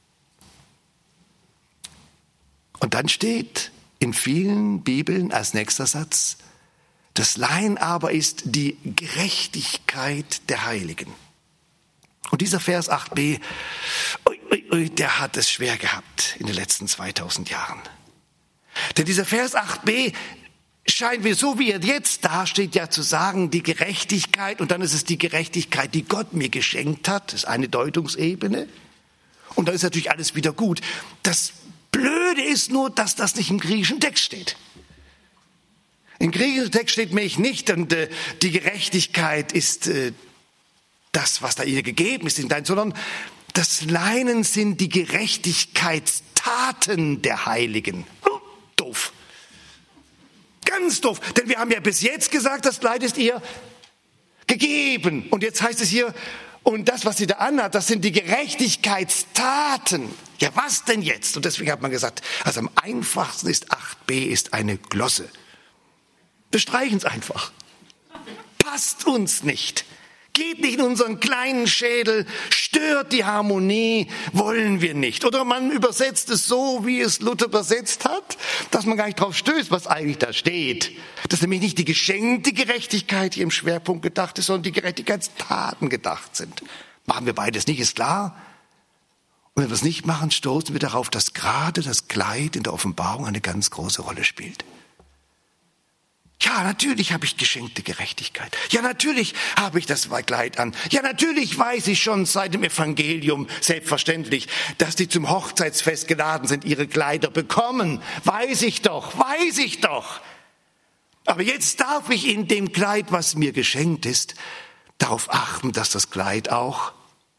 Und dann steht in vielen Bibeln als nächster Satz, das Lein aber ist die Gerechtigkeit der Heiligen. Und dieser Vers 8b, der hat es schwer gehabt in den letzten 2000 Jahren. Denn dieser Vers 8b scheint mir, so wie er jetzt dasteht, ja zu sagen, die Gerechtigkeit, und dann ist es die Gerechtigkeit, die Gott mir geschenkt hat, das ist eine Deutungsebene. Und dann ist natürlich alles wieder gut. Das Blöde ist nur, dass das nicht im griechischen Text steht. Im griechischen Text steht nämlich nicht, und die Gerechtigkeit ist das, was da ihr gegeben ist, sondern das Leinen sind die Gerechtigkeitstaten der Heiligen. Doof. Ganz doof. Denn wir haben ja bis jetzt gesagt, das Kleid ist ihr gegeben. Und jetzt heißt es hier, und das, was sie da anhat, das sind die Gerechtigkeitstaten. Ja, was denn jetzt? Und deswegen hat man gesagt, also am einfachsten ist 8b ist eine Glosse. Wir streichen es einfach. Passt uns nicht. Geht nicht in unseren kleinen Schädel, stört die Harmonie, wollen wir nicht. Oder man übersetzt es so, wie es Luther übersetzt hat, dass man gar nicht drauf stößt, was eigentlich da steht. Dass nämlich nicht die geschenkte Gerechtigkeit hier im Schwerpunkt gedacht ist, sondern die Gerechtigkeitstaten gedacht sind. Machen wir beides nicht, ist klar. Und wenn wir es nicht machen, stoßen wir darauf, dass gerade das Kleid in der Offenbarung eine ganz große Rolle spielt. Ja, natürlich habe ich geschenkte Gerechtigkeit. Ja, natürlich habe ich das Kleid an. Ja, natürlich weiß ich schon seit dem Evangelium, selbstverständlich, dass die zum Hochzeitsfest geladen sind, ihre Kleider bekommen. Weiß ich doch. Aber jetzt darf ich in dem Kleid, was mir geschenkt ist, darauf achten, dass das Kleid auch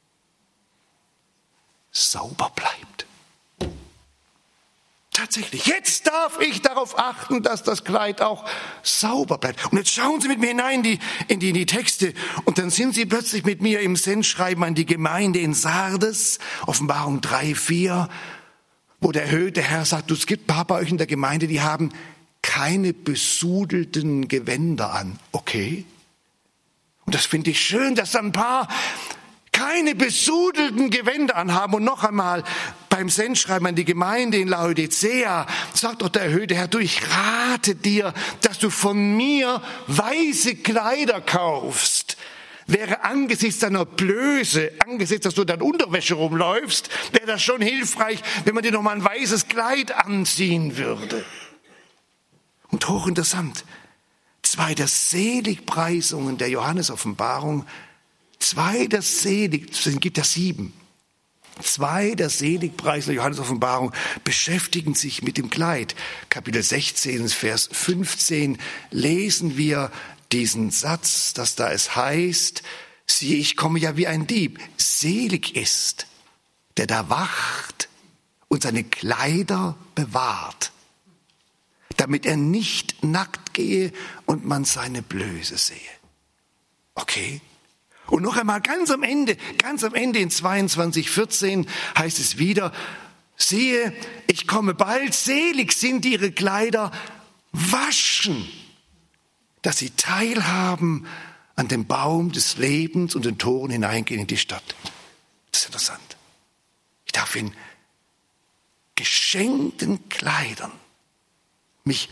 sauber bleibt. Tatsächlich, jetzt darf ich darauf achten, dass das Kleid auch sauber bleibt. Und jetzt schauen Sie mit mir hinein in die Texte und dann sind Sie plötzlich mit mir im Sendschreiben an die Gemeinde in Sardes, Offenbarung 3,4, wo der erhöhte Herr sagt, es gibt ein paar bei euch in der Gemeinde, die haben keine besudelten Gewänder an. Okay? Und das finde ich schön, dass ein paar keine besudelten Gewänder anhaben. Und noch einmal beim Sendschreiben an die Gemeinde in Laodicea sagt doch der erhöhte Herr, du, ich rate dir, dass du von mir weiße Kleider kaufst. Wäre angesichts deiner Blöße, angesichts, dass du in Unterwäsche rumläufst, wäre das schon hilfreich, wenn man dir noch mal ein weißes Kleid anziehen würde. Und hochinteressant, 2 der Seligpreisungen der Johannes-Offenbarung, 2 der Selig, es gibt ja 7. 2 der Seligpreise der Johannes-Offenbarung beschäftigen sich mit dem Kleid. Kapitel 16, Vers 15 lesen wir diesen Satz, dass da es heißt, siehe, ich komme ja wie ein Dieb. Selig ist, der da wacht und seine Kleider bewahrt, damit er nicht nackt gehe und man seine Blöße sehe. Okay? Und noch einmal ganz am Ende in 22,14 heißt es wieder, siehe, ich komme bald, selig sind ihre Kleider waschen, dass sie teilhaben an dem Baum des Lebens und den Toren hineingehen in die Stadt. Das ist interessant. Ich darf in geschenkten Kleidern mich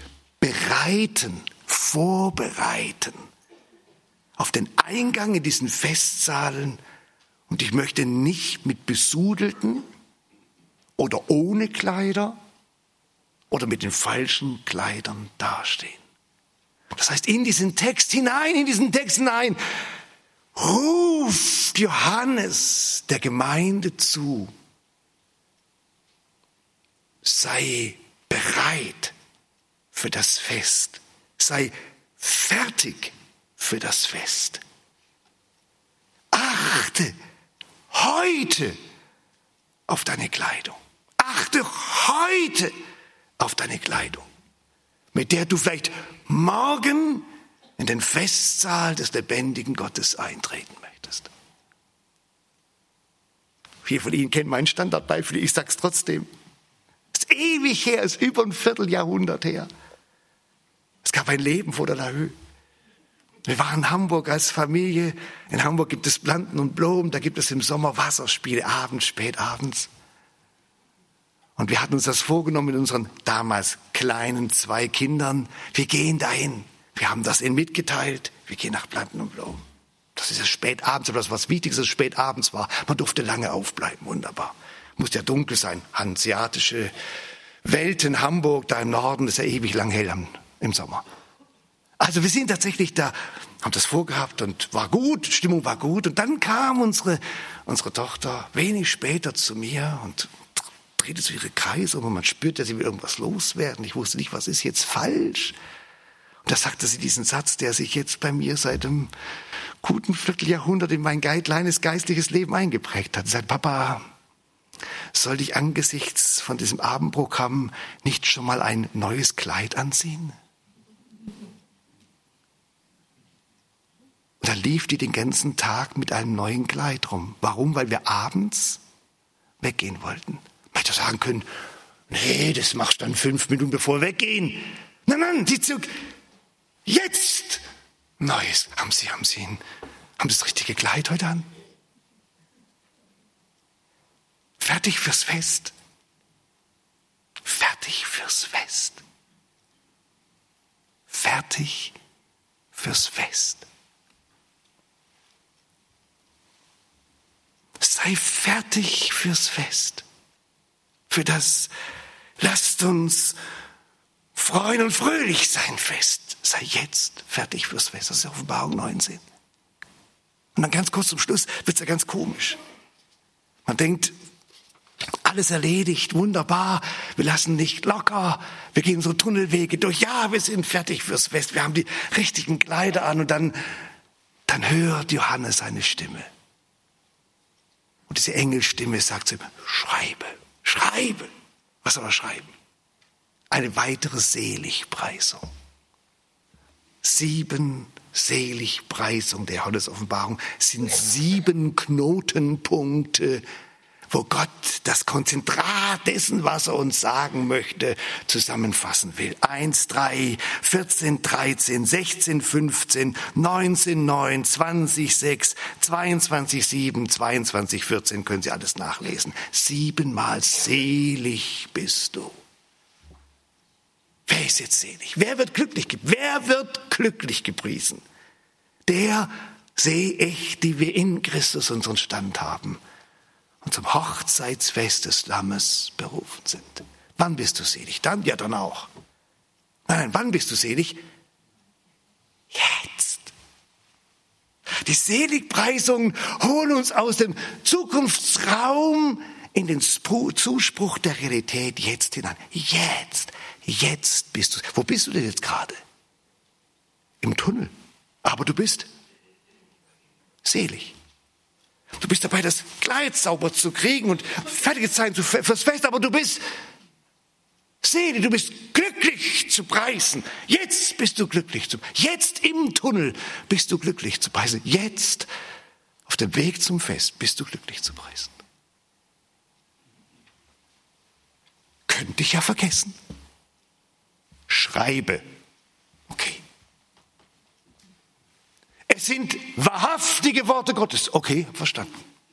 vorbereiten auf den Eingang in diesen Festsaalen, und ich möchte nicht mit besudelten oder ohne Kleider oder mit den falschen Kleidern dastehen. Das heißt, in diesen Text hinein, ruft Johannes der Gemeinde zu, sei bereit für das Fest, sei fertig für das Fest. Achte heute auf deine Kleidung. Achte heute auf deine Kleidung, mit der du vielleicht morgen in den Festsaal des lebendigen Gottes eintreten möchtest. Viele von Ihnen kennen meinen Standardbeispiel, ich sage es trotzdem. Es ist ewig her, es ist über ein Vierteljahrhundert her. Es gab ein Leben vor der Laö. Wir waren in Hamburg als Familie. In Hamburg gibt es Planten und Blumen, da gibt es im Sommer Wasserspiele, abends, spät abends. Und wir hatten uns das vorgenommen mit unseren damals kleinen 2 Kindern. Wir gehen dahin. Wir haben das ihnen mitgeteilt. Wir gehen nach Planten und Blumen. Das ist ja spät abends, aber das was Wichtiges, dass es spät abends war. Man durfte lange aufbleiben, wunderbar. Musste ja dunkel sein. Hanseatische Welt in Hamburg, da im Norden, ist ja ewig lang hell im Sommer. Also wir sind tatsächlich da, haben das vorgehabt und war gut, Stimmung war gut. Und dann kam unsere Tochter wenig später zu mir und drehte so ihre Kreise um und man spürte, sie will irgendwas loswerden. Ich wusste nicht, was ist jetzt falsch. Und da sagte sie diesen Satz, der sich jetzt bei mir seit einem guten Vierteljahrhundert in mein kleines geistliches Leben eingeprägt hat. Sie sagt, Papa, soll ich angesichts von diesem Abendprogramm nicht schon mal ein neues Kleid anziehen? Und dann lief die den ganzen Tag mit einem neuen Kleid rum. Warum? Weil wir abends weggehen wollten. Man hätte sagen können, nee, das machst du dann 5 Minuten bevor wir weggehen. Nein, die Zug. Jetzt! Neues. Haben sie Haben das richtige Kleid heute an? Fertig fürs Fest. Fertig fürs Fest. Fertig fürs Fest. Sei fertig fürs Fest. Für das lasst uns freuen und fröhlich sein Fest. Sei jetzt fertig fürs Fest. Das ist Offenbarung 19. Und dann ganz kurz zum Schluss wird es ja ganz komisch. Man denkt, alles erledigt, wunderbar, wir lassen nicht locker, wir gehen so Tunnelwege durch, ja, wir sind fertig fürs Fest, wir haben die richtigen Kleider an und dann hört Johannes eine Stimme. Und diese Engelstimme sagt zu ihm, schreibe. Was soll er schreiben? Eine weitere Seligpreisung. 7 Seligpreisung der Johannes-Offenbarung sind 7 Knotenpunkte, wo Gott das Konzentrat dessen, was er uns sagen möchte, zusammenfassen will. 1, 3, 14, 13, 16, 15, 19, 9, 20, 6, 22, 7, 22, 14, können Sie alles nachlesen. 7-mal selig bist du. Wer ist jetzt selig? Wer wird glücklich gepriesen? Der sehe ich, die wir in Christus unseren Stand haben und zum Hochzeitsfest des Lammes berufen sind. Wann bist du selig? Dann? Ja, dann auch. Nein, wann bist du selig? Jetzt. Die Seligpreisungen holen uns aus dem Zukunftsraum in den Zuspruch der Realität jetzt hinein. Jetzt bist du. Wo bist du denn jetzt gerade? Im Tunnel. Aber du bist selig. Du bist dabei, das Kleid sauber zu kriegen und fertig zu sein fürs Fest, aber du bist selig, du bist glücklich zu preisen. Jetzt bist du glücklich zu preisen. Jetzt im Tunnel bist du glücklich zu preisen. Jetzt auf dem Weg zum Fest bist du glücklich zu preisen. Könnte ich ja vergessen. Schreibe. Okay. Es sind wahrhaftige Worte Gottes. Okay, verstanden.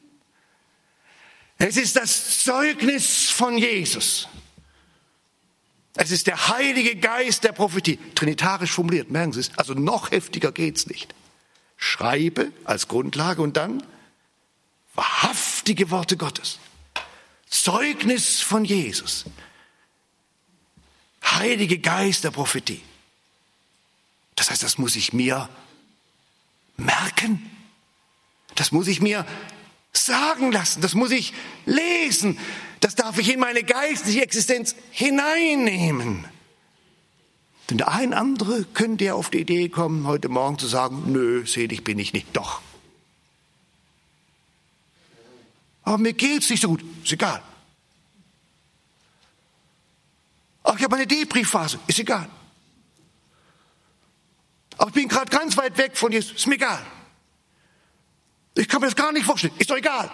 Es ist das Zeugnis von Jesus. Es ist der Heilige Geist der Prophetie. Trinitarisch formuliert, merken Sie es. Also noch heftiger geht's nicht. Schreibe als Grundlage und dann wahrhaftige Worte Gottes. Zeugnis von Jesus. Heilige Geist der Prophetie. Das heißt, das muss ich mir merken. Das muss ich mir sagen lassen. Das muss ich lesen. Das darf ich in meine geistliche Existenz hineinnehmen. Denn der ein andere könnte ja auf die Idee kommen, heute Morgen zu sagen, nö, selig bin ich nicht. Doch. Aber mir geht's nicht so gut. Ist egal. Ach, ich habe eine Depri-Phase. Ist egal. Aber ich bin gerade ganz weit weg von Jesus. Ist mir egal. Ich kann mir das gar nicht vorstellen. Ist doch egal.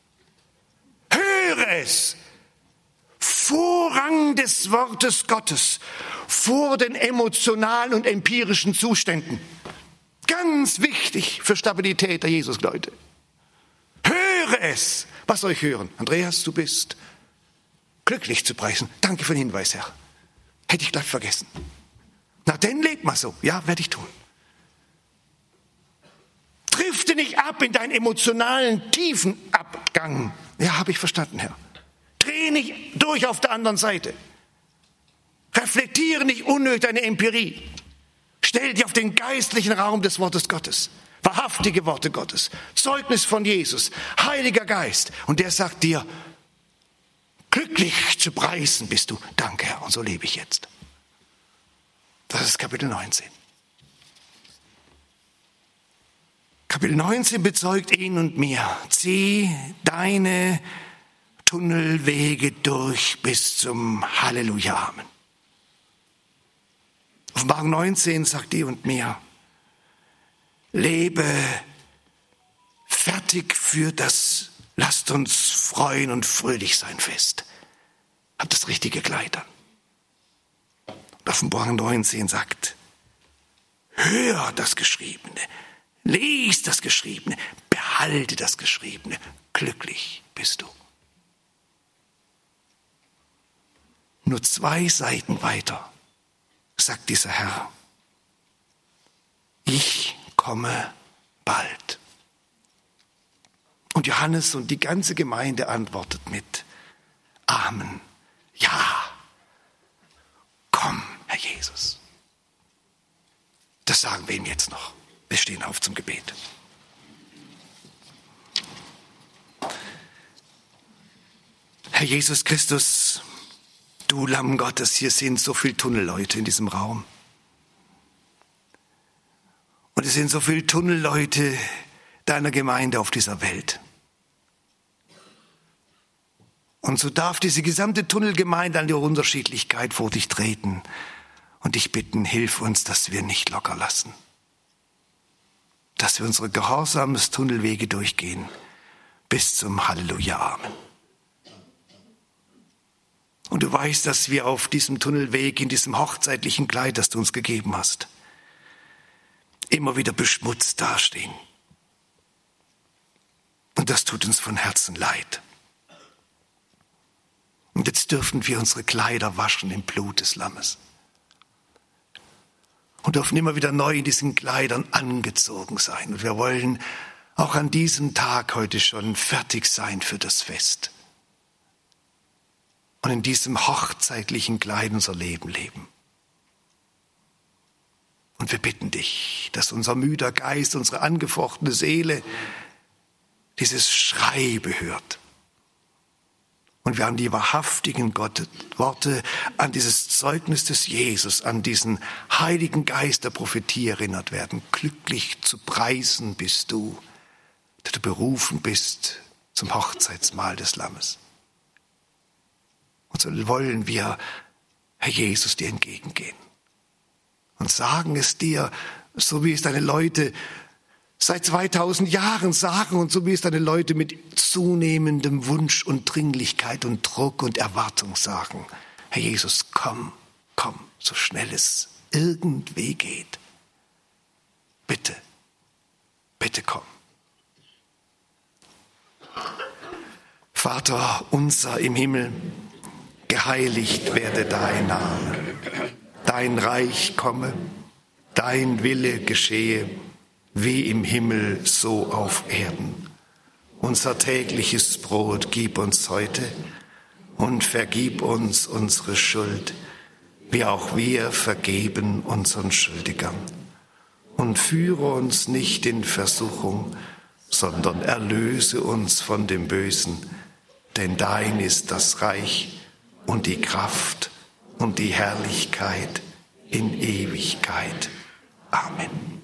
Höre es. Vorrang des Wortes Gottes vor den emotionalen und empirischen Zuständen. Ganz wichtig für Stabilität der Jesus-Leute. Höre es. Was soll ich hören? Andreas, du bist glücklich zu preisen. Danke für den Hinweis, Herr. Hätte ich gleich vergessen. Na, denn lebt mal so. Ja, werde ich tun. Drifte nicht ab in deinen emotionalen Tiefenabgang. Ja, habe ich verstanden, Herr. Dreh nicht durch auf der anderen Seite. Reflektiere nicht unnötig deine Empirie. Stell dich auf den geistlichen Raum des Wortes Gottes. Wahrhaftige Worte Gottes. Zeugnis von Jesus. Heiliger Geist. Und der sagt dir, glücklich zu preisen bist du. Danke, Herr. Und so lebe ich jetzt. Das ist Kapitel 19. Kapitel 19 bezeugt ihn und mir. Zieh deine Tunnelwege durch bis zum Halleluja, Amen. Offenbarung 19 sagt dir und mir, lebe fertig für das, lasst uns freuen und fröhlich sein Fest. Habt das richtige Kleid an. Und Offenbarung 19 sagt, hör das Geschriebene, Lies das Geschriebene, behalte das Geschriebene. Glücklich bist du. Nur 2 Seiten weiter sagt dieser Herr: Ich komme bald. Und Johannes und die ganze Gemeinde antwortet mit Amen. Ja, komm, Herr Jesus. Das sagen wir ihm jetzt noch. Wir stehen auf zum Gebet. Herr Jesus Christus, du Lamm Gottes, hier sind so viele Tunnelleute in diesem Raum. Und es sind so viele Tunnelleute deiner Gemeinde auf dieser Welt. Und so darf diese gesamte Tunnelgemeinde an ihrer Unterschiedlichkeit vor dich treten und dich bitten, hilf uns, dass wir nicht locker lassen. Dass wir unsere gehorsamen Tunnelwege durchgehen bis zum Halleluja, Amen. Und du weißt, dass wir auf diesem Tunnelweg, in diesem hochzeitlichen Kleid, das du uns gegeben hast, immer wieder beschmutzt dastehen. Und das tut uns von Herzen leid. Und jetzt dürfen wir unsere Kleider waschen im Blut des Lammes. Und dürfen immer wieder neu in diesen Kleidern angezogen sein. Und wir wollen auch an diesem Tag heute schon fertig sein für das Fest. Und in diesem hochzeitlichen Kleid unser Leben leben. Und wir bitten dich, dass unser müder Geist, unsere angefochtene Seele dieses Schreibe hört. Und wir an die wahrhaftigen Worte, an dieses Zeugnis des Jesus, an diesen Heiligen Geist der Prophetie erinnert werden. Glücklich zu preisen bist du, der du berufen bist zum Hochzeitsmahl des Lammes. Und so wollen wir, Herr Jesus, dir entgegengehen und sagen es dir, so wie es deine Leute seit 2000 Jahren sagen und so wie es deine Leute mit zunehmendem Wunsch und Dringlichkeit und Druck und Erwartung sagen. Herr Jesus, komm, komm, so schnell es irgendwie geht. Bitte, bitte komm. Vater unser im Himmel, geheiligt werde dein Name. Dein Reich komme, dein Wille geschehe, wie im Himmel, so auf Erden. Unser tägliches Brot gib uns heute und vergib uns unsere Schuld, wie auch wir vergeben unseren Schuldigern. Und führe uns nicht in Versuchung, sondern erlöse uns von dem Bösen, denn dein ist das Reich und die Kraft und die Herrlichkeit in Ewigkeit. Amen.